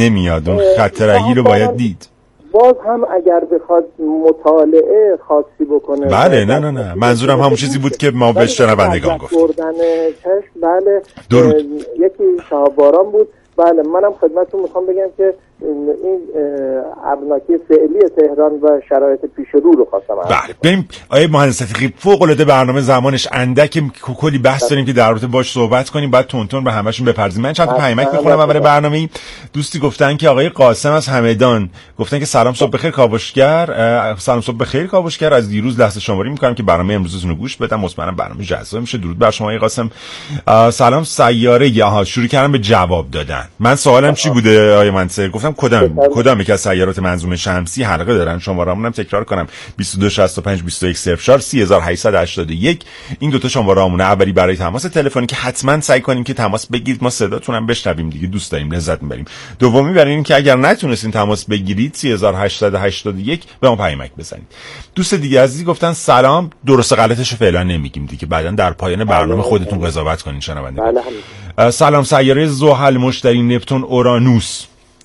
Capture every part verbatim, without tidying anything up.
نمیاد، اون خط رهی رو باید دید. باز هم اگر بخواد مطالعه خاصی بکنه، بله نه نه نه منظورم همون چیزی بود که ما به شنوندگان گفتیم. بردن چشم، بله درود. یکی شهاب باران بود. بله منم خدمتتون میخوام بگم که این ابرناکی فعلی تهران و شرایط پیش رو رو خواستم. بله ببین آیه مهندس صدیقی فوق العاده برنامه زمانش اندک، کلی بحث داریم که در رابطه باش صحبت کنیم، بعد تون تون به همشون بپردازیم. من چند تا پیامک میخونم اول برنامه. دوستی گفتن که آقای قاسم از همدان گفتن که سلام صبح بخیر کاوشگر، سلام صبح بخیر کاوشگر، از دیروز لحظه شماری میکنم که برنامه امروزتون رو گوش بدم، مطمئنم برنامه جذاب میشه. درود بر شما آقای قاسم. سلام سیاره یا شروع کردم به جواب دادن. من سوالم چی بوده آقای منصور؟ گفتم کدام کدام یک از سیارات منظومه شمسی حلقه دارن؟ شماره‌مون تکرار کنم بیست و دو شصت و پنج بیست و یک صفر چهار سه هزار و هشتصد و هشتاد و یک. این دو تا شماره‌مونه. اولی برای تماس تلفنی که حتما سعی کنیم که تماس بگیرید، ما صداتون هم بشنویم دیگه، دوست داریم لذت میبریم. دومی برای این که اگر نتونستین تماس بگیرید سه هزار و هشتصد و هشتاد و یک به ما پیامک بزنید. دوست دیگه عزیزی گفتن سلام، درست غلطش فعلا نمیگیم دیگه، بعداً در پایان برنامه خودتون قضاوت کنین شنوندگان. سلام سیاره زحل مشتری نپتون اورانوس.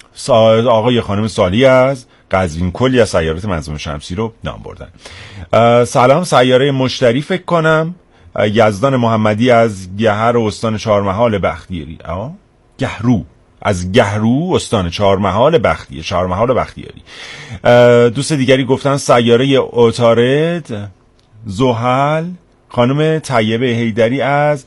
آقای خانم سالی از قزوین کلی از سیارات منظومه شمسی رو نام بردن. سلام سیاره مشتری فکر کنم. یزدان محمدی از گهر استان چهارمحال بختیاری. آه گهرو از گهرو استان چهارمحال بختیاری چهارمحال بختیاری. دوست دیگری گفتن سیاره عطارد زحل. خانم طیبه حیدری از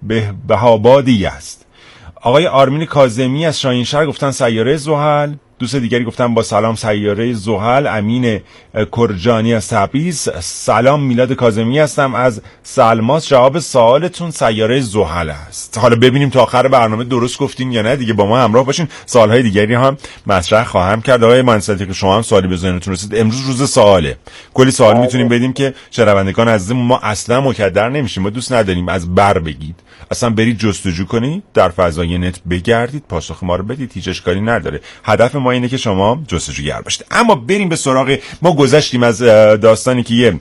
بهابادی است. آقای آرمین کاظمی از شاهینشهر گفتن سیاره زحل. دوست دیگری گفتن با سلام سیاره زحل. امین کرجانی از تبریز. سلام میلاد کاظمی هستم از سلماس. جواب سوالتون سیاره زحل است. حالا ببینیم تا آخر برنامه درست گفتین یا نه دیگه. با ما همراه باشین، سوالهای دیگری هم مطرح خواهم کرد. آقای مهندس که شما هم سوالی به ذهنتون رسید، امروز روز سواله، کلی سوال میتونیم بدیم که شنوندگان عزیزمون ما اصلا مکدر نمیشیم، ما دوست نداریم از بر بگید، اصلا برید جستجو کنید، در فضای نت بگردید، پاسخ ما رو بدید، هیچ اشکالی نداره. هدف ما اینه که شما جستجوگر باشید. اما بریم به سراغ ما. گذشتیم از داستانی که یه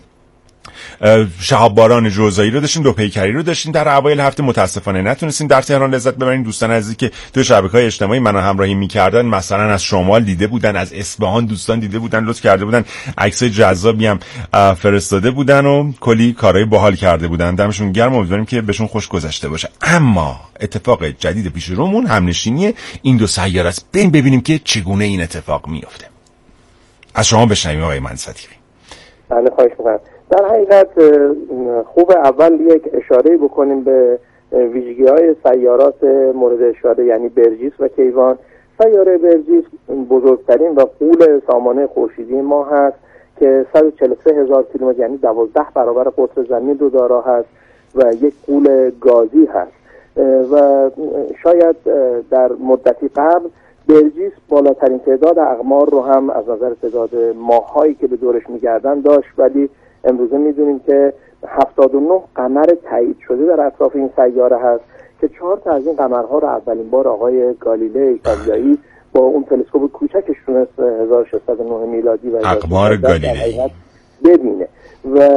شهاب باران جوزایی رو داشتیم، دو پیکری رو داشتیم در اوایل هفته، متاسفانه نتونستیم در تهران لذت ببریم. دوستان عزیزی که تو شبکه‌های اجتماعی منو همراهی می‌کردن، مثلا از شمال دیده بودن، از اصفهان دوستان دیده بودن، لطف کرده بودن، عکسای جذابی هم فرستاده بودن و کلی کارهای باحال کرده بودن. دمشون گرم، امیدواریم که بهشون خوش گذشته باشه. اما اتفاق جدید پیش رومون همنشینی این دو سیاره است. بریم ببینیم که چگونه این اتفاق میفته. از شما بشنویم آقای مهندس صدیقی. بله خواهش می‌کنم. در حقیقت خوب اول یک اشاره بکنیم به ویژگی‌های سیارات مورد اشاره، یعنی برجیس و کیوان. سیاره برجیس بزرگترین و غول سامانه خورشیدی ما هست که صد و چهل و سه هزار کیلومتر یعنی دوازده برابر قطر زمین رو دارا هست و یک غول گازی هست و شاید در مدتی قبل برجیس بالاترین تعداد اقمار رو هم از نظر تعداد ماه‌هایی که به دورش می‌گردن داشت، ولی امروزه می‌دونیم که هفتاد و نه قمر تایید شده در اطراف این سیاره هست که چهار تا از این قمرها رو اولین بار آقای گالیله ایتالیایی با اون تلسکوپ کوچکش تونست هزار و ششصد و نه میلادی و اقمار گالیله ببینه و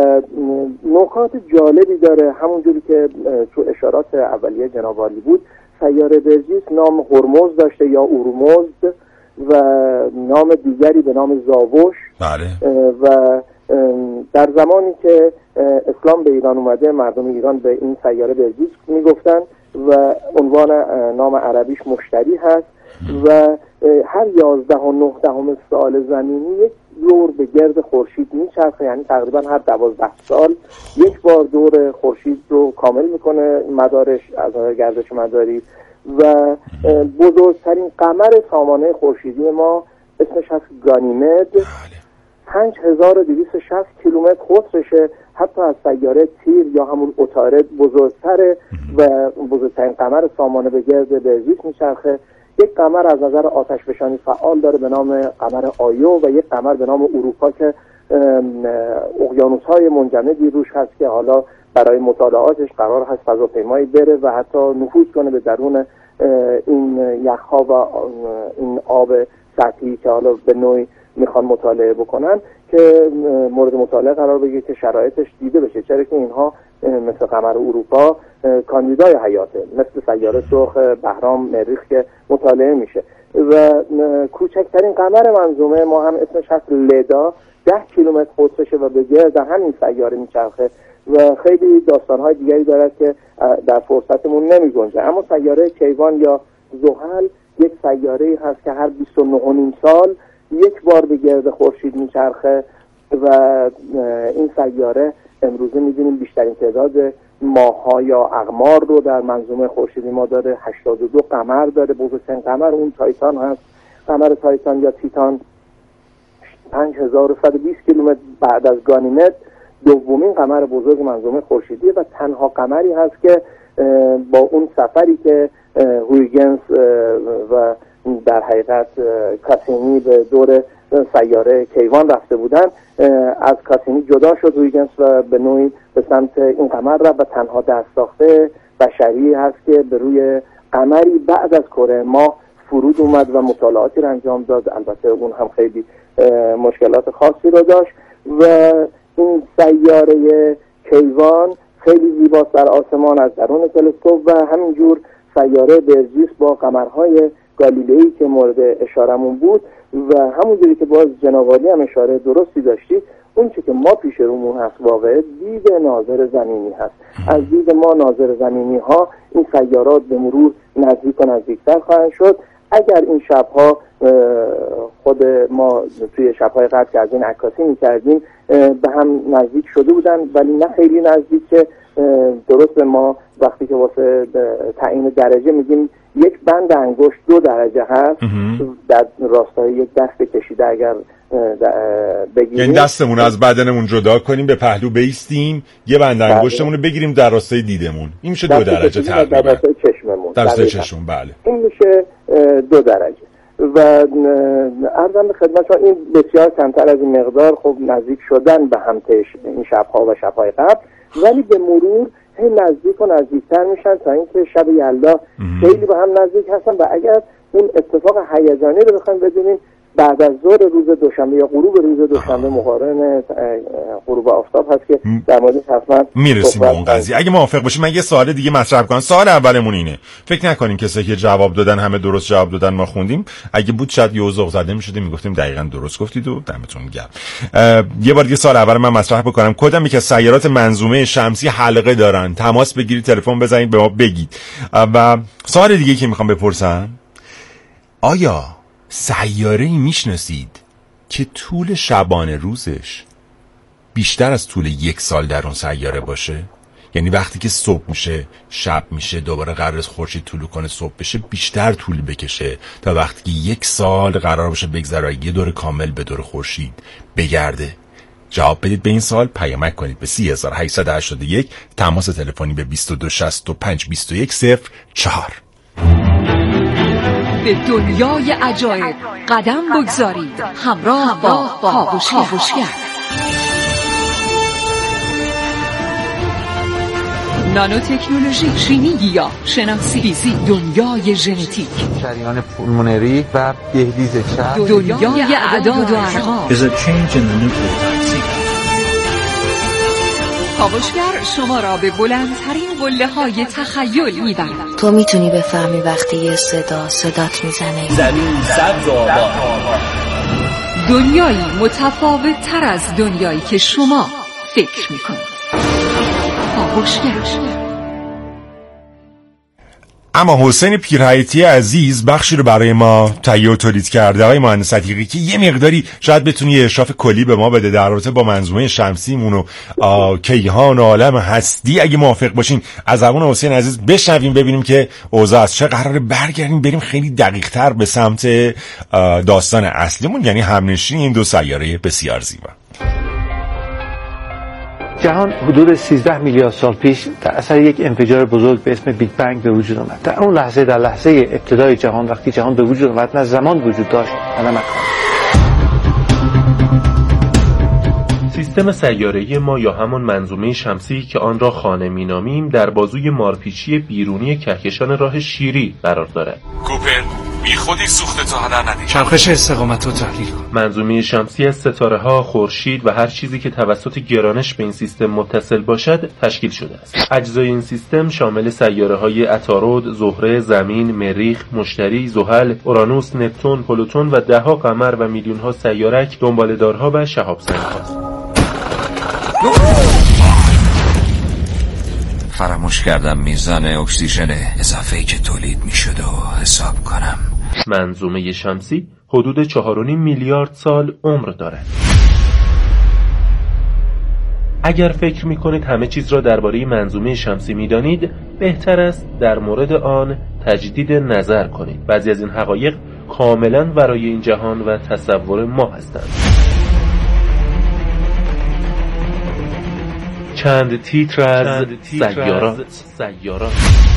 نکات جالبی داره. همونجوری که تو اشارات اولیه جناب عالی بود، سیاره برجیس نام هرمز داشته یا اورمزد و نام دیگری به نام زاوش. بله. و در زمانی که اسلام به ایران اومده، مردم ایران به این سیاره برجیس میگفتن و عنوان نام عربیش مشتری هست و هر یازده و نه دهم سال زمینی یک دور به گرد خورشید میچرخه، یعنی تقریبا هر دوازده سال یک بار دور خورشید رو کامل میکنه مدارش از نظر گردش مداری و بزرگترین قمر سامانه خورشیدی ما اسمش هست گانیمد. پنج هزار و دویست و شصت کیلومتر قطرشه، حتی از سیاره تیر یا همون عطارد بزرگتره و بزرگترین قمر سامانه به گرد برجیس میچرخه. یک قمر از نظر آتش فشانی فعال داره به نام قمر آیو و یک قمر به نام اروپا که اقیانوس‌های منجمدی روش هست که حالا برای مطالعاتش قرار هست فضاپیمایی بره و حتی نفوذ کنه به درون این یخ‌ها و این آب سطحی که حالا به نوعی میخوان مطالعه بکنن که مورد مطالعه قرار بگیره که شرایطش دیده بشه، چرا که اینها مثل قمر اروپا کاندیدای حیاته، مثل سیاره سرخ بهرام مریخ که مطالعه میشه. و کوچکترین قمر منظومه ما هم اسمش هست لدا، ده کیلومتر قطرشه و به گرد همین سیاره میچرخه و خیلی داستانهای دیگری دارد که در فرصتمون نمی گنجه. اما سیاره کیوان یا زحل یک سیاره هست که هر بیست و نه و نیم سال یک بار به گرد خورشید میچرخه و این سیاره امروزه می‌بینیم بیشترین تعداد ماه‌ها یا اقمار رو در منظومه خورشیدی ما داره. هشتاد و دو قمر داره. بزرگترین قمر اون تایتان هست، قمر تایتان یا تیتان، پنج هزار و صد و بیست کیلومتر بعد از گانیمد دومین قمر بزرگ منظومه خورشیدی و تنها قمری هست که با اون سفری که هویگنس و در حقیقت کاسینی به دور سیاره کیوان رفته بودن، از کاسینی جدا شد هویگنس و به نوعی به سمت این قمر رفت و تنها دستساخته بشری هست که به روی قمری بعد از کره ماه فرود اومد و مطالعاتی رو انجام داد. البته اون هم خیلی مشکلات خاصی رو داشت و این سیاره کیوان خیلی زیباست در آسمان از درون تلسکوپ و همینجور سیاره برزیس با قمرهای گالیلئی که مورد اشارمون بود و همونجوری که باز جناب عالی هم اشاره درستی داشتید، اون چی که ما پیش رومون هست واقعا دید ناظر زمینی هست. از دید ما ناظر زمینی ها این سیارات به مرور نزدیک و نزدیکتر خواهند شد. اگر این شبها خود ما توی شبهای قبل که از این عکاسی می‌کردیم به هم نزدیک شده بودن ولی نه خیلی نزدیک که درست ما وقتی که واسه تعیین درجه میگیم یک بند انگشت دو درجه هست در راستای یک دست کشیده اگر بگیریم، یعنی دستمون از بدنمون جدا کنیم به پهلو بیستیم یه بند انگشتمون رو بگیریم در راستای دیدمون، این میشه دو درجه تقریبا. در راستای چشممون در راستای چشممون بله این میشه دو درجه و عرضم به خدمت شما این بسیار کمتر از این مقدار خب نزدیک شدن به هم این شبها و شبهای قبل، ولی به مرور هی نزدیک و نزدیکتر میشن تا اینکه شب یلدا خیلی به هم نزدیک هستن و اگر اون اتفاق هیجانی رو بخوایم بدونیم بعد از ظهر روز دوشنبه یا غروب روز دوشنبه مقارن غروب آفتاب هست که در موردش حتما میرسیم به اون قضیه. اگه موافق باشیم من یه سوال دیگه مطرح کنم. سوال اولمون اینه، فکر نکنین کسایی که جواب دادن همه درست جواب دادن ما خوندیم، اگه بود شاید یه ذوق زده میشدیم میگفتیم دقیقاً درست گفتید و دمتون گرم. یه بار دیگه سوال اول من مطرح بکنم، کدومی که سیارات منظومه شمسی حلقه دارن تماس بگیرید، تلفن بزنید به ما بگید. و سوال دیگه که میخوام بپرسم، آیا سیاره‌ای میشناسید که طول شبانه روزش بیشتر از طول یک سال در اون سیاره باشه؟ یعنی وقتی که صبح میشه شب میشه دوباره قرار است خورشید طلوع کنه صبح بشه بیشتر طول بکشه تا وقتی که یک سال قرار باشه بگذره یه دور کامل به دور خورشید بگرده. جواب بدید به این سوال، پیامک کنید به سه هزار و هشتصد و هشتاد و یک، تماس تلفنی به بیست و دو شصت و پنج بیست و یک صفر چهار. به دنیای عجایب قدم بگذارید همراه با کاوشگر. نانو تکنولوژی، شیمی گیاه شناسی، فیزیک، دنیای ژنتیک، جریان پولمونری و دهلیز چرب، دنیای اعداد و ارقام. کاوشگر شما را به بلندترین قله‌های تخیل می‌برد. تو میتونی بفهمی وقتی یه صدا صدات میزنه. زمین سبز و آباد. دنیایی متفاوت تر از دنیایی که شما فکر می‌کنید. کاوشگر. اما حسین پیرحیاتی عزیز بخشی رو برای ما تهیه و تولید کرده. آقای مهندس عتیقی که یه مقداری شاید بتونی یه ارشاف کلی به ما بده در رابطه با منظومه شمسیمون و کیهان و عالم هستی. اگه موافق باشین از زبان حسین عزیز بشنویم ببینیم که اوضاع از چه قراره، برگردیم بریم خیلی دقیق‌تر به سمت داستان اصلیمون، یعنی همنشینی این دو سیاره بسیار زیبا. جهان حدود سیزده میلیارد سال پیش در اثر یک انفجار بزرگ به اسم بیگ بنگ به وجود آمد. در اون لحظه، در لحظه ابتدای جهان، وقتی جهان به وجود آمد، نه زمان وجود داشت و نه مکان. سیستم سیاره‌ای ما یا همان منظومه شمسی که آن را خانه می‌نامیم در بازوی مارپیچی بیرونی کهکشان راه شیری قرار دارد. کوپر بی خودی سوخت تو هدر ندید. چرخش استقامت رو تحلیل کن. منظومه شمسی از ستاره‌ها، خورشید و هر چیزی که توسط گرانش به این سیستم متصل باشد تشکیل شده است. اجزای این سیستم شامل سیاره‌های عطارد، زهره، زمین، مریخ، مشتری، زحل، اورانوس، نپتون، پلوتون و ده‌ها قمر و میلیون‌ها سیارک، دنباله‌دارها و شهاب‌سنگ‌هاست. فراموش کردم میزان اکسیژن اضافه‌ای که تولید می‌شد و حساب کنم. منظومه شمسی حدود چهار و نیم میلیارد سال عمر دارد. اگر فکر می‌کنید همه چیز را درباره منظومه شمسی می‌دانید، بهتر است در مورد آن تجدید نظر کنید. بعضی از این حقایق کاملاً ورای این جهان و تصور ما هستند. چند تیتر از سیارات. سیارات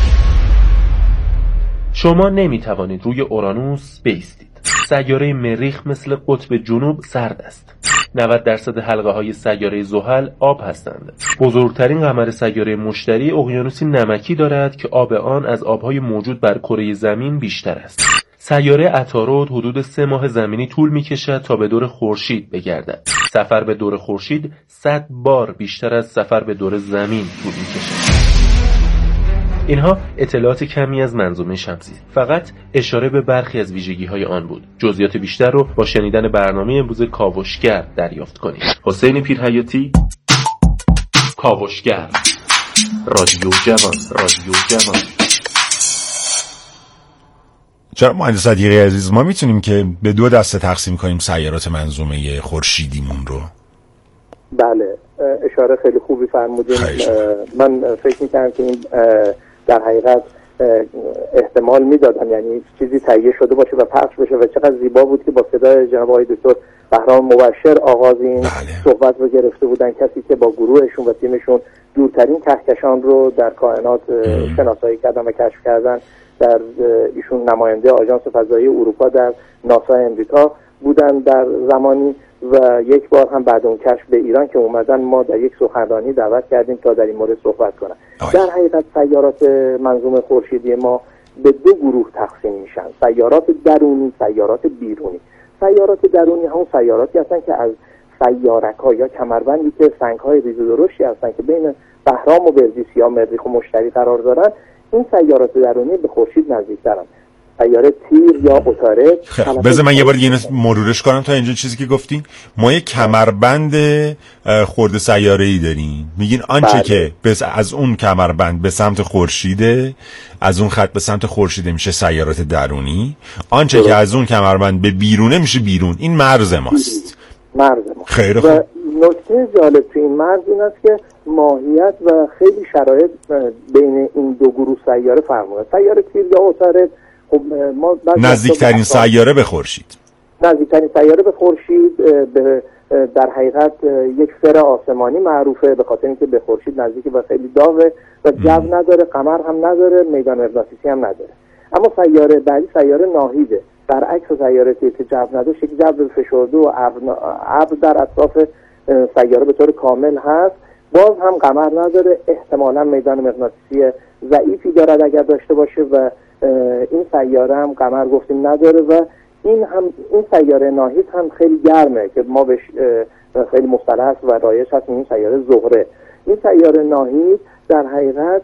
شما نمیتوانید روی اورانوس بایستید. سیاره مریخ مثل قطب جنوب سرد است. نود درصد حلقه های سیاره زحل آب هستند. بزرگترین قمر سیاره مشتری اقیانوسی نمکی دارد که آب آن از آبهای موجود بر کره زمین بیشتر است. سیاره عطارد حدود سه ماه زمینی طول می‌کشد تا به دور خورشید بگردد. سفر به دور خورشید صد بار بیشتر از سفر به دور زمین طول می‌کشد. اینها اطلاعات کمی از منظومه شمسی، فقط اشاره به برخی از ویژگی‌های آن بود. جزئیات بیشتر رو با شنیدن برنامه امروز کاوشگر دریافت کنید. حسین پیرحیاتی، کاوشگر، رادیو جوان، رادیو جوان. چرا مهندس صدیقی عزیز، ما میتونیم که به دو دسته تقسیم کنیم سیارات منظومه خورشیدیمون رو؟ بله، اشاره خیلی خوبی فرمودین. من فکر میکنم که این در حقیقت احتمال میدادم، یعنی چیزی تهیه شده باشه و پخش بشه و چقدر زیبا بود که با صدای جناب آقای دکتر بهرام مبشر آغاز این بله. صحبت رو گرفته بودن، کسی که با گروهشون و تیمشون دورترین کهکشان رو در کائنات شناسایی کردن و کشف کردن. در ایشون نماینده آژانس فضایی اروپا در ناسا امریکا بودن در زمانی و یک بار هم بعد اون کشف به ایران که اومدن ما در یک سخنرانی دعوت کردیم تا در این مورد صحبت کنن. در حقیقت سیارات منظومه خورشیدی ما به دو گروه تقسیم میشن: سیارات درونی، سیارات بیرونی. سیارات درونی همون سیاراتی هستن که از سیارک‌ها یا کمربندی که سنگ‌های ریز و درشتی هستن که بین بهرام و بردیس یا مریخ و مشتری قرار دارن، این سیارات درونی به خورشید نزدیک‌ترن. سیاره تیر یا عطارد. بذار من یه بار دیگه مرورش کنم تا اینجا چیزی که گفتین. ما یه کمربند خرد سیاره‌ای داریم، میگین آنچه بله. که بس از اون کمربند به سمت خورشیده، از اون خط به سمت خورشیده میشه سیارات درونی، آنچه بله. که از اون کمربند به بیرونه میشه بیرون. این مرز ماست. مرز ما. خیلی خوب. و نکته جالب تو این مرز این است که ماهیت و خیلی شرایط بین این دو گروه سیاره فرق می‌کنه. سیاره تیر یا عطارد خب ما نزدیکترین سیاره به خورشید نزدیکترین سیاره به خورشید به در حقیقت یک سر آسمانی معروفه به خاطر اینکه به خورشید نزدیکه و خیلی داغه و جو نداره، قمر هم نداره، میدان مغناطیسی هم نداره. اما سیاره بعدی سیاره ناهیده، برعکس سیاره که جو نداره، یک جو فشرده و ابر در اطراف سیاره به طور کامل هست، باز هم قمر نداره، احتمالاً میدان مغناطیسی ضعیفی دارد اگر داشته باشه و این سیاره هم قمر گفتیم نداره و این هم این سیاره ناهید هم خیلی گرمه که ما بهش خیلی مصطلح است و رایج هست، این سیاره زهره. این سیاره ناهید در حقیقت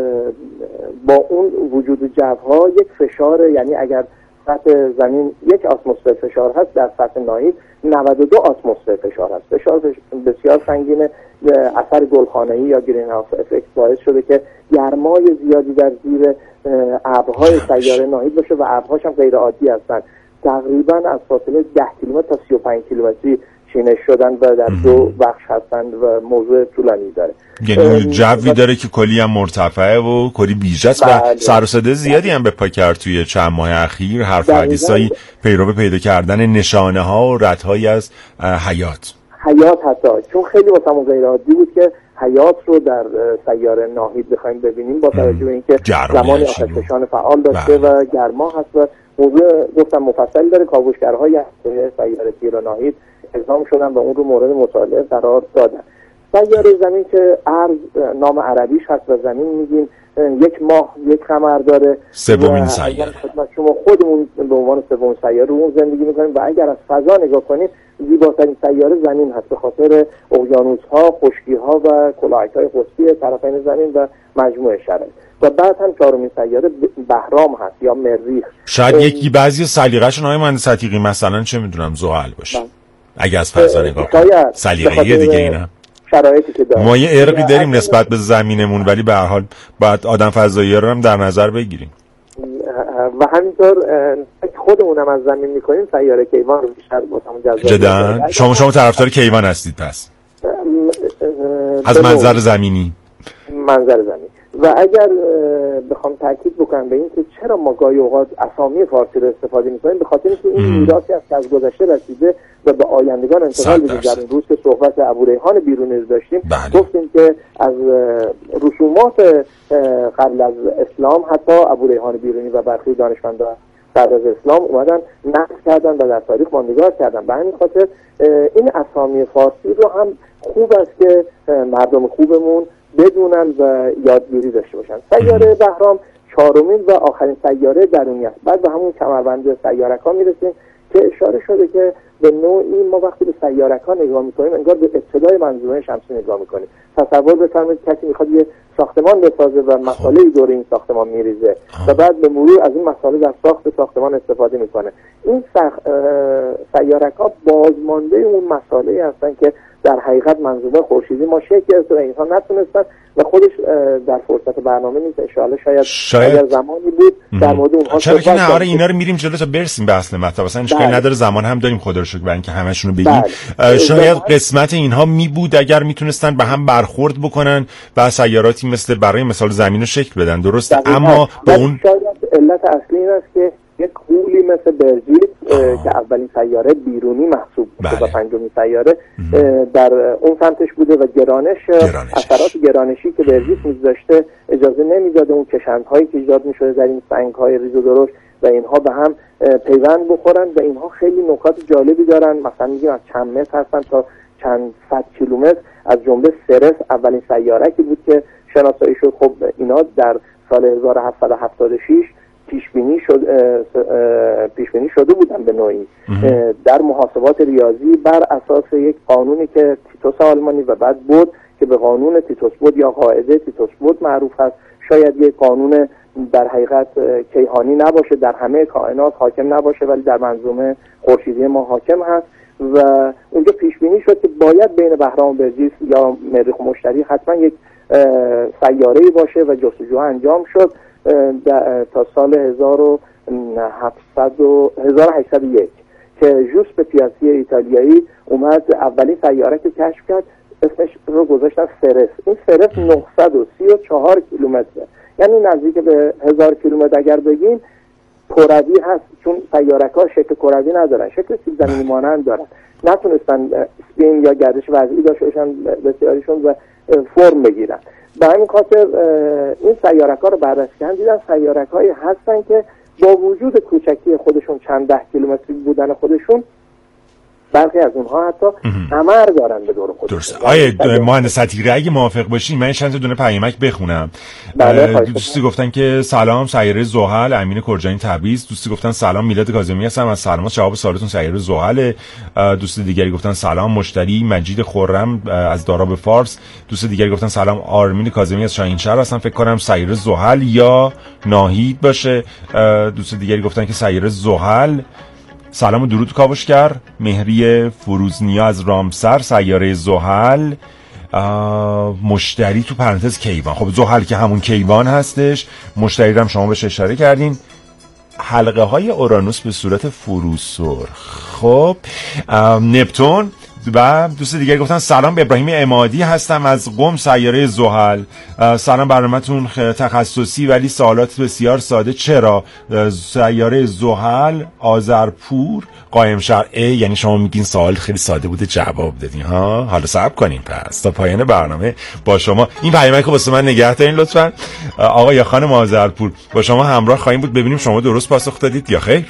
با اون وجود جوها یک فشار، یعنی اگر سطح زمین یک اتمسفر فشار هست، در سطح ناهید نود و دو اتمسفر فشار هست. فشار بسیار سنگینه. اثر گلخانه‌ای یا گرین هاوس افکت باعث شده که گرمای زیادی در زیر ابرهای سیاره ناهید باشه و ابرهاش هم غیر عادی هستن. تقریبا از فاصله ده کیلومتر تا سی و پنج کیلومتری چینش شدن و در دو بخش هستند و موضوع طولانی داره. یعنی جوی داره که کلی هم مرتفعه و کلی بیجاست و سر و صدا زیادی هم به پا کرد توی چند ماه اخیر. حرف حدیثایی پیرو به پیدا کردن نشانه ها و ردهایی از حیات حیات حتی چون خیلی واسمون غیر عادی بود که حیات رو در سیاره ناهید بخوایم ببینیم با توجه به اینکه زمانی آتشفشان فعال داشته بله. و گرما هست و موضوع گفتم مفصل داره. کاوشگرهای سیاره تیر و ناهید اقدام شدن و اون رو مورد مطالعه قرار دادن. سیاره زمین که ارض نام عربیش هست و زمین میگیم یک ماه یک قمر داره. سومین سیاره. شما خودمون به عنوان سومین سیاره اون زندگی میکنیم و اگر از فضا نگاه کنیم زیباترین سیاره زمین هست به خاطر اقیانوس‌ها، خشکی‌ها و کلاهک‌های قطبی طرفین زمین و مجموعه شرایط. و بعد هم چهارمین سیاره بهرام هست یا مریخ. شاید یکی بعضی سلیقه‌شون های مهندس عتیقی مثلا چه میدونم زحل باشه. اگه از فضا نگاه کنیم. سلیقه‌ای دیگه اینا. شرایطی که داره. ما یه ارقی داریم نسبت به زمینمون ولی به هر حال باید آدم فضایی رو هم در نظر بگیریم. و همینطور خودمون هم از زمین میکنیم سیاره کیوان رو بیشتر واسمون جذاب. جدا شما شما طرفدار کیوان هستید پس؟ از منظر زمینی. منظر زمین. و اگر بخوام تاکید بکنم به این که چرا ما گاهی اوقات اسامی فارسی رو استفاده میکنیم، به خاطر اینکه این میراثی است که از گذشته رسیده و به آیندگان انتقال بدیم. در این روز که صحبت ابوریحان بیرونی رو داشتیم بله. گفتیم که از رسومات قبل از اسلام حتی ابوریحان بیرونی و برخی دانشمندان بعد از اسلام اومدن نقل کردن و در تاریخ ماندگار کردن. به همین خاطر این اسامی فارسی رو هم خوب است که مردم خوبمون بدونن و یادگیری داشته باشن. سیاره بهرام چهارمین و آخرین سیاره درونی است. بعد به همون کمربند سیارک‌ها میرسیم که اشاره شده که به نوعی ما وقتی به سیارک‌ها نگاه میکنیم انگار به ابتدای منظومه شمسی نگاه میکنیم. تصور بفرمایید کسی میخواد یه ساختمان بسازه و مسائلی دور این ساختمان میریزه و بعد به مرور از این مسائل در ساخت ساختمان استفاده میکنه. این سیارک‌ها بازمانده اون مسائلی هستن که در حقیقت منظومه خورشیدی ما شکل گرفته و اینها نتونستن و خودش در فرصت برنامه نیست. انشاءالله شاید شاید زمانی بود در مورد اونها چرا که نه. آره اینا رو میریم جلو تا برسیم به اصل مطلب. مثلا اشکالی نداره، زمان هم داریم خدا رو شکر برای اینکه همشون رو بگیم. شاید قسمت اینها می بود اگر میتونستن به هم برخورد بکنن و سیاراتی مثل برای مثال زمین رو شکل بدن. درسته اما با اون شاید علت اصلی این است که یک غولی مثل برزیل که اولین سیاره بیرونی محسوب بله. و پنجمین سیاره در اون سمتش بوده و گرانش, گرانش. اثرات گرانشی که برزیل می‌ذاشته اجازه نمیداده اون کشندهایی که ایجاد می‌شده در این سنگ‌های ریز و درشت و اینها به هم پیوند بخورن و اینها خیلی نکات جالبی دارن. مثلا میگیم از چند متر هستن تا چند صد کیلومتر. از جمله سرس اولین سیاره که بود که شناسایی شد. خب اینا در سال هزار و هفتصد و هفتاد و شش پیش بینی شد پیش بینی شده بودن به نوعی در محاسبات ریاضی بر اساس یک قانونی که تیتوس آلمانی و بعد بود که به قانون تیتوس بود یا قاعده تیتوس بود معروف هست. شاید یک قانون در حقیقت کیهانی نباشه، در همه کائنات حاکم نباشه ولی در منظومه خورشیدی ما حاکم هست و اونجا پیش بینی شد که باید بین بهرام و برزیس یا مریخ و مشتری حتما یک سیاره‌ای باشه و جستجو انجام شد تا سال هزار و هفتصد و هشتصد و یک که ژوزپه پیازی ایتالیایی اومد اولین سیاره که کشف کرد، اسمش رو گذاشتن سرس. این سرس نهصد و سی و چهار کیلومتره، یعنی نزدیک به هزار کیلومتر اگر بگیم. کروی هست چون سیاره‌ها شکل کروی ندارن، شکل سیب زمینی مانند دارن. نتونستن اسپین یا گردش وضعی داشته باشن بسیاریشون و فرم بگیرن. به همین خاطر این سیاره‌ها رو بررسی کردن، دیدن سیاره‌هایی هستن که با وجود کوچکی خودشون چند ده کیلومتری بودن خودشون برخی از اونها حتی کمر دارن به دور خودشون. درست. آیه مهندس عتیقی اگه موافق باشین من چند تا دونه پیامک بخونم. دوستی گفتن که سلام سیاره زحل، امین کرجانی تبریز. دوستی گفتن سلام میلاد کاظمی هستم از سلامات، جواب سوالتون سیاره زحل. دوست دیگری گفتن سلام مشتری مجید خرم از داراب فارس. دوست دیگری گفتن سلام آرمین کاظمی از شاهینشهر هستم، فکر کنم سیاره زحل یا ناهید باشه. دوست دیگری گفتن که سیاره زحل. سلام و درود کاوشگر. مهری فروزنیا از رامسر سیاره زحل. مشتری تو پرانتز کیوان. خب زحل که همون کیوان هستش، مشتری هم شما بهش اشاره کردین. حلقه های اورانوس به صورت فروسرخ. خب نپتون. و دوست دیگه گفتن سلام به ابراهیم عمادی هستم از قم سیاره زحل. سلام برنامه‌تون تخصصی ولی سوالات بسیار ساده. چرا سیاره زحل آذرپور قایم شهر ای؟ یعنی شما میگین سوال خیلی ساده بوده جواب دادین ها. حالا صبر کنین پس تا پایان برنامه با شما این پیامک رو واسه من نگه دارین لطفا. آقا یا خانم آذرپور با شما همراه خواهیم بود ببینیم شما درست پاسخ دادید یا خیر.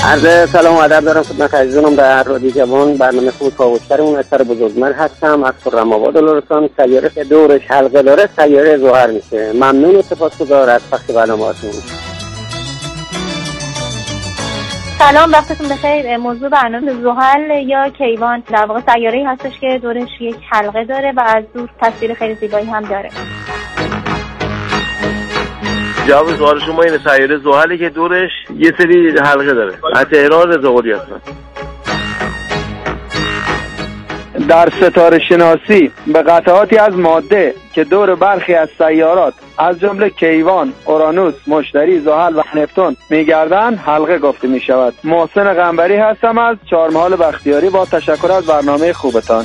عرض سلام و ادب دارم خدمت عزیزانم در رادیو جوان. برنامه خوب کاوشگرمون اثر بزرگمل هستم از خرم‌آباد لرستان. سیاره که دورش حلقه داره سیاره زحل میشه. ممنون و سپاسگزار از پخش برنامه‌تون. سلام، وقتتون بخیر. موضوع برنامه زحل یا کیوان در واقع سیاره‌ای هستش که دورش یک حلقه داره و از دور تصویر خیلی زیبایی هم داره. جواب سوال شما اینه، سیاره زحلی که دورش یه سری حلقه داره. از تهران رضا قلی هستم. در ستاره شناسی به قطعاتی از ماده که دور برخی از سیارات از جمله کیوان، اورانوس، مشتری، زحل و نپتون میگردند حلقه گفته می شود. محسن قنبری هستم از چهارمحال بختیاری. با تشکر از برنامه خوبتان.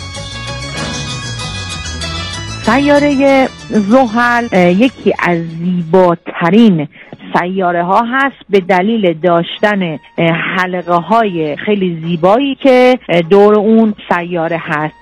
سیاره زحل یکی از زیباترین سیاره ها هست به دلیل داشتن حلقه های خیلی زیبایی که دور اون سیاره هست.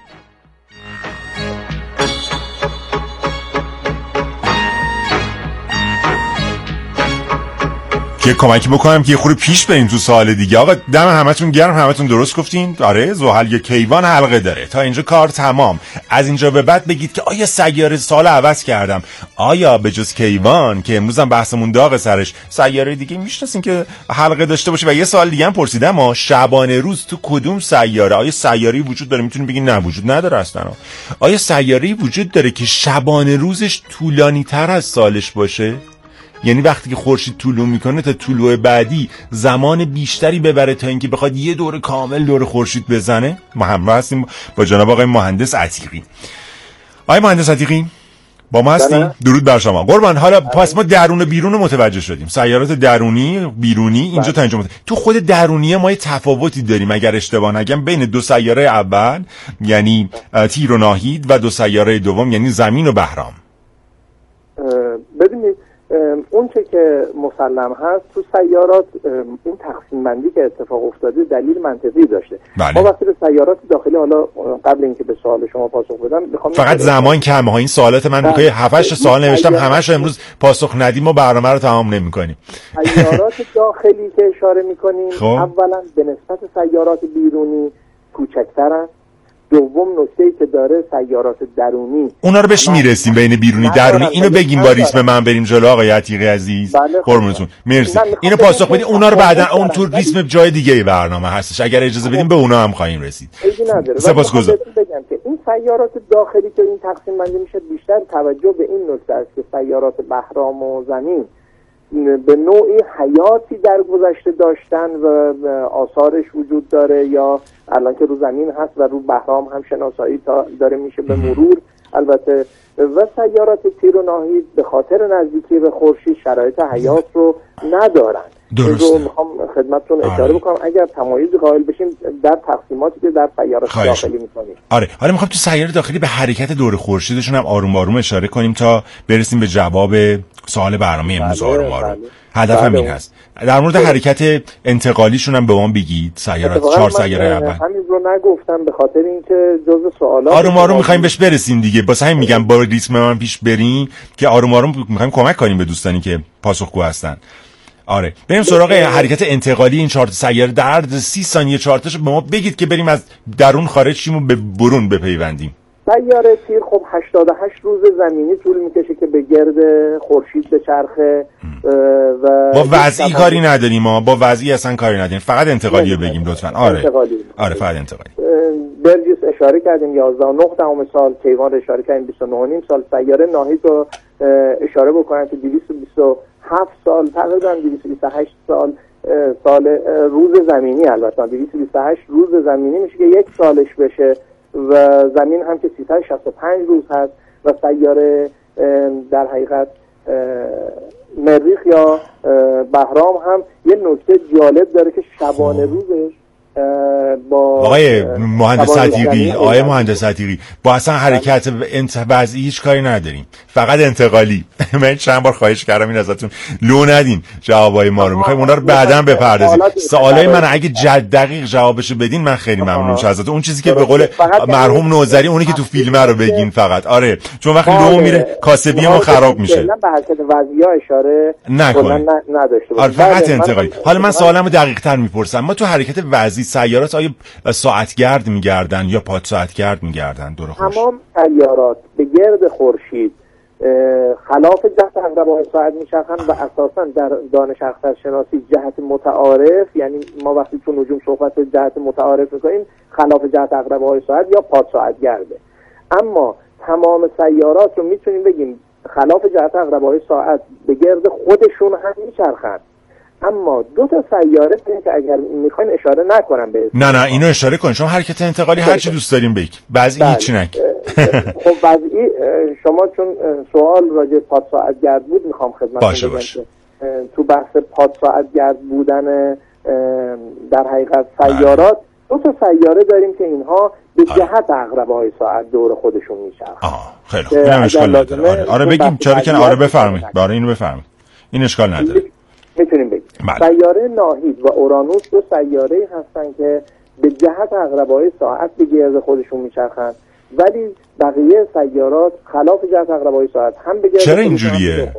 که کمکی بکنم که یه خوری پیش بریم تو سوال دیگه. آقا دم همتون گرم، همتون درست گفتین. آره زحل یا کیوان حلقه داره. تا اینجا کار تمام. از اینجا به بعد بگید که آیا سیاره سال عوض کردم، آیا به جز کیوان که امروز هم بحثمون داغ سرش سیاره دیگه میشناسین که حلقه داشته باشه؟ و یه سوال دیگه هم پرسیدم، ما شبانه روز تو کدوم سیاره، آیا سیاره‌ای وجود داره میتونین بگین نه وجود نداره اصلا؟ آیا سیاره‌ای وجود داره که شبانه روزش طولانی تر از سالش باشه؟ یعنی وقتی که خورشید طلوع میکنه تا طلوع بعدی زمان بیشتری ببره تا اینکه بخواد یه دور کامل دور خورشید بزنه؟ ما همراه هستیم با جناب آقای مهندس عتیقی. آقای مهندس عتیقی با ما هستیم؟ درود بر شما قربان. حالا پس ما درون و بیرون متوجه شدیم، سیارات درونی بیرونی اینجا تا اینجا متوجه. تو خود درونی ما یه تفاوتی داریم اگر اشتباه نگم بین دو سیاره اول یعنی تیر و ناهید و دو سیاره دوم یعنی زمین و بهرام. ببینید اون چه که مسلم هست تو سیارات این تقسیم بندی که اتفاق افتاده دلیل منطقی داشته. بله. ما وقتی به سیارات داخلی، حالا قبل اینکه به سوال شما پاسخ بدم میخوام فقط زمان کمه ها، این سوالات من که هفت هشت سوال نوشتم همش امروز پاسخ ندیم و برنامه رو تمام نمی‌کنیم. سیارات داخلی که اشاره می‌کنیم خب. اولا به نسبت سیارات بیرونی کوچکترن. دوم نکته‌ای که داره سیارات درونی اونا رو بهش میرسیم بین بیرونی درونی. اینو بگیم با ریتم من بریم جلو آقای عتیقی عزیز. قربونتون مرسی. اینو پاسخ بدین. اونا رو بعدا اون تو ریتم جای دیگه برنامه هستش، اگر اجازه بدیم به اونا هم خواهیم رسید. سپاسگزارم. بگم که این سیارات داخلی که این تقسیم بندی میشه بیشتر توجه به این نکته است که سیارات بهرام و زمین به نوعی حیاتی در گذشته داشتن و آثارش وجود داره، یا الان که رو زمین هست و رو بهرام هم شناسایی داره میشه به مرور البته. و سیارات تیر و ناهید به خاطر نزدیکی به خورشید شرایط حیات رو ندارن. درسته. میخوام خدمتتون اشاره بکنم اگر تمایزی قائل بشیم در تقسیماتی که در سیارات داخلی میکنیم. آره حالا میخوام تو سیاره داخلی به حرکت دور خورشیدشون هم آروم آروم اشاره کنیم تا برسیم به جواب سوال برنامه امروز. آروم آروم هدفم این هست. در مورد حرکت انتقالیشون هم به ما بگید. سیارات چهار سیاره اول همین رو نگفتم به خاطر اینکه جزء سوالات آروم آروم میخوایم بهش برسیم دیگه. واسه همین میگم با ریتم من پیش بریم که آروم آروم میخوایم کمک کنیم به دوستانی که پاسخگو هستن. آره بریم سراغ حرکت انتقالی این چهار سیاره. در عرض سی ثانیه چهار تاشو به ما بگید که بریم از درون خارج شیم و به برون بپیوندیم. سیاره تیر خب هشتاد و هشت روز زمینی طول میکشه که به گرد خورشید بچرخه و با وضعی کاری نداریم. ما با وضعی اصلا کاری نداریم، فقط انتقالی رو بگیم لطفاً. آره انتقالی. آره فقط انتقالی. برجس اشاره کردیم یازده و نه دهم سال، کیوان اشاره کردیم بیست و نه و نیم سال، سیاره ناهید رو اشاره بکنم که دویست و بیست و هفت سال تقریبا دویست و بیست و هشت سال سال روز زمینی، البته دویست و بیست و هشت روز زمینی میشه که یک سالش بشه و زمین هم که سیصد و شصت و پنج روز هست و سیاره در حقیقت مریخ یا بهرام هم یه نکته جالب داره که شبانه روزش با آقای مهندس عتیقی آقای مهندس عتیقی با اصلا حرکت انت وضعی هیچ کاری نداریم، فقط انتقالی. من چند بار خواهش کردم این ازتون لو ندین جوابای ما رو، میخوایم اونا رو بعداً بپردازیم. سوالای من اگه جد دقیق جوابشو بدین من خیلی ممنون میشم ازتون. اون چیزی که به قول مرحوم نوذری اونی که تو فیلمه رو بگین فقط. آره چون وقتی لو میره کاسبی ما خراب میشه. من به حرکت وضعی اشاره نکنید نداشته آره فقط انتقالی. حالا من سوالمو دقیق‌تر میپرسم، ما تو حرکت وضعی سیارات آیا ساعتگرد میگردن یا پاد ساعتگرد میگردن دور خورشید؟ تمام سیارات به گرد خورشید خلاف جهت عقربه‌های ساعت میچرخن و اساسا در دانش اخترشناسی جهت متعارف، یعنی ما وقتی تو نجوم صحبت جهت متعارف میکنیم خلاف جهت عقربه‌های ساعت یا پاد ساعتگرده. اما تمام سیارات رو میتونیم بگیم خلاف جهت عقربه‌های ساعت به گرد خودشون هم میچرخن. اما دو تا سیاره که اگر میخواین اشاره نکنم به نه نه اینو اشاره کن، شما حرکت انتقالی هر چی دوست داریم بگید، بعضی هیچ نگید. خب بعضی شما چون سوال راجع پاد ساعتگرد بود میخوام خدمتتون باشه بگم باشه. تو بحث پاد ساعتگرد بودن در حقیقت سیارات دو تا سیاره داریم که اینها به جهت عقربه‌های ساعت دور خودشون میچرخن. آه خیلی خوب اینم اشکال نداره. آره آره بگیم چرا که آره بفرمایید. برای اینو بفرمایید. این اشکال نداره. میتونیم بگیم بله. سیاره ناهید و اورانوس دو سیاره‌ای هستن که به جهت عقربه‌های ساعت به گرد خودشون میچرخن، ولی بقیه سیارات خلاف جهت عقربه‌های ساعت هم به گرد. چرا اینجوریه؟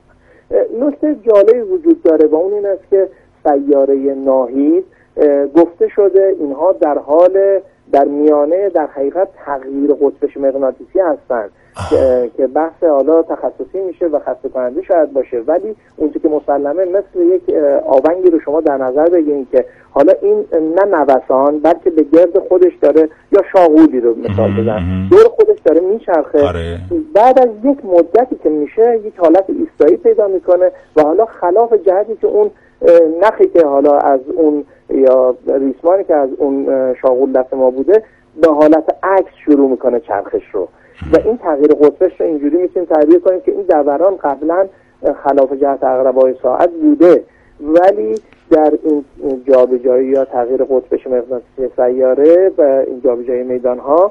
نکته جالبی وجود داره و اون این است که سیاره ناهید گفته شده اینها در حال در میانه در حقیقت تغییر قطبش مغناطیسی هستن که بحث حالا تخصصی میشه و خسته کننده شاید باشه، ولی اونچه که مسلمه مثل یک آونگی رو شما در نظر بگیرید که حالا این نه نوسان بلکه به گرد خودش داره، یا شاغولی رو مثال بزن دور خودش داره میچرخه. آره. بعد از یک مدتی که میشه یک حالت ایستایی پیدا میکنه و حالا خلاف جهتی که اون نخی که حالا از اون یا ریسمانی که از اون شاغول دست ما بوده به حالت عکس شروع میکنه چرخش رو و این تغییر قطبش رو اینجوری میتونیم تعبیر کنیم که این دوران قبلا خلاف جهت عقربه‌های ساعت بوده، ولی در این جابجایی یا تغییر قطبش مغناطیسی سیاره و این جابجایی میدانها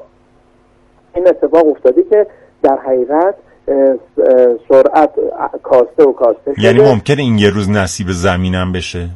این اتفاق افتاده که در حقیقت سرعت کاسته و کاسته شده. یعنی ممکنه این یه روز نصیب زمینم بشه؟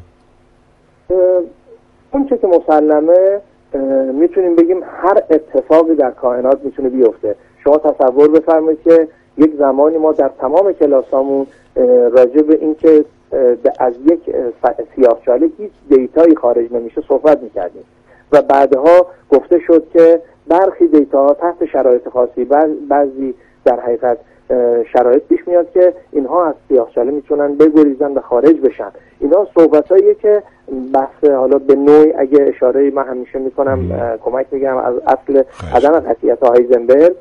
اون چه که مسلمه میتونیم بگیم هر اتفاقی در کائنات میتونه بیفته. شما تصور بفرمایید که یک زمانی ما در تمام کلاسامون راجع به این که از یک سیاه‌چاله هیچ دیتایی خارج نمیشه صحبت میکردیم و بعدها گفته شد که برخی دیتاها تحت شرایط خاصی بعضی در حقیقت شرایط پیش میاد که اینها از سیاه‌چاله میتونن بگریزن و خارج بشن. اینا صحبتاییه که بحث حالا به نوعی اگه اشاره من همیشه میکنم کمک میگم از اصل عدم قطعیت هایزنبرگ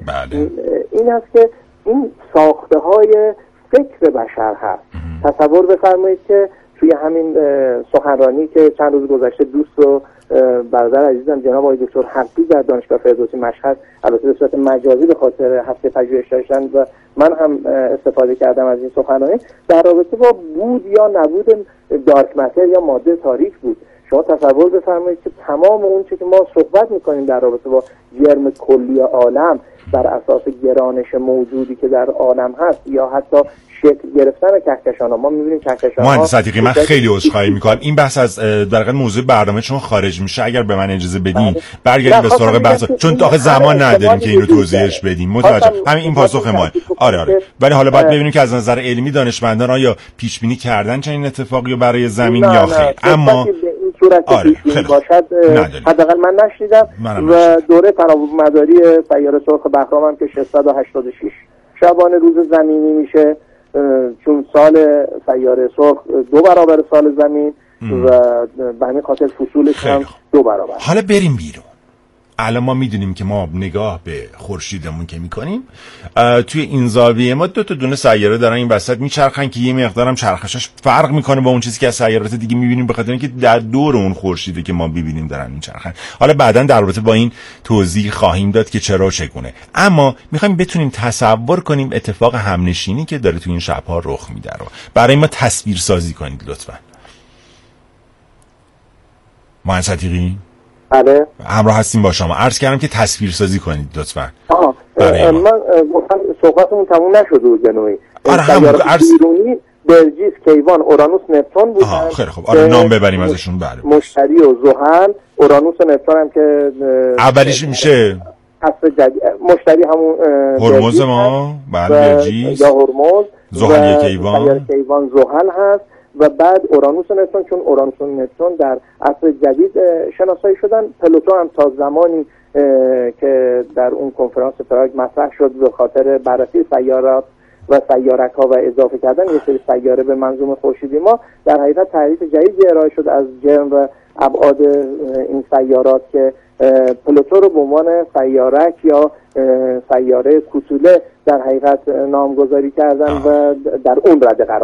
این است که این ساخته های فکر بشر هست. تصور بفرمایید که توی همین سخنرانی که چند روز گذشته دوست و برادر عزیزم جناب آقای دکتر حقی در دانشگاه فردوسی مشهد البته به صورت مجازی به خاطر هفته پژوهش داشتن و من هم استفاده کردم از این سخنرانی در رابطه با بود یا نبود دارک ماتر یا ماده تاریک بود. شما تصور بفرمایید که تمام اون چیزی که ما صحبت میکنیم در رابطه با جرم کلی عالم بر اساس گرانش موجودی که در عالم هست یا حتی شکل گرفتن کهکشان‌ها، ما می‌بینیم کهکشان‌ها. مهندس عتیقی من خیلی عذرخواهی می‌کنم این بحث از در واقع موضوع برنامه چون خارج میشه، اگر به من اجازه بدین برگردیم به سراغ بحث چون آخه زمان نداریم که اینو توضیحش بدیم. متوجه همین این پاسخ ما. آره آره ولی حالا باید ببینیم که از نظر علمی دانشمندان آیا پیش بینی کردن چنین اتفاقی رو برای زمین یا خیر. اما آره خیلی باشد حداقل من نشنیدم و دوره تناوب مداری سیاره سرخ بهرام هم که ششصد و هشتاد و شش شبانه روز زمینی میشه چون سال سیاره سرخ دو برابر سال زمین ام. و به همین خاطر فصولش هم دو برابر. حالا بریم بیرون. الان ما میدونیم که ما نگاه به خورشیدمون که میکنیم توی این زاویه ما دو تا دونه سیاره دارن این وسط میچرخن که یه مقدارم چرخشش فرق میکنه با اون چیزی که از سیارات دیگه میبینیم به خاطر اینکه در دور اون خورشیده که ما ببینیم دارن میچرخن. حالا بعداً در رابطه با این توضیح خواهیم داد که چرا و چگونه، اما میخوایم بتونیم تصور کنیم اتفاق همنشینی که داره توی این شب‌ها رخ میده رو برای ما تصویر سازی کنید لطفاً. مهندس عتیقی بله همراه هستیم با شما. عرض کردم که تصویر سازی کنید لطفاً. آها من گفتم صحبتمون تموم نشده بود جنوبی. آره همون عرض بیرونی برجیس، کیوان، اورانوس، نپتون بودن. آها خیلی خوب. آره نام ببریم ازشون. بله مشتری و زحل، اورانوس و نپتون هم که اولیش میشه اصل جدید. مشتری همون هرمز ما، بله برجیس یا هرمز، زحل یا کیوان، سیاره کیوان زحل هست و بعد اورانوس و نپتون، چون اورانوس و نپتون در عصر جدید شناسایی شدن. پلوتو هم تا زمانی که در اون کنفرانس پراگ مطرح شد به خاطر بررسی سیارات و سیارک ها و اضافه کردن یه سری سیاره به منظومه خورشیدی ما، در حقیقت تعریف جدیدی ارائه شد از جرم و ابعاد این سیارات که پلوتو رو به عنوان سیارک یا سیاره کوچوله در حقیقت نامگذاری کردن آه. و در اون رده قرار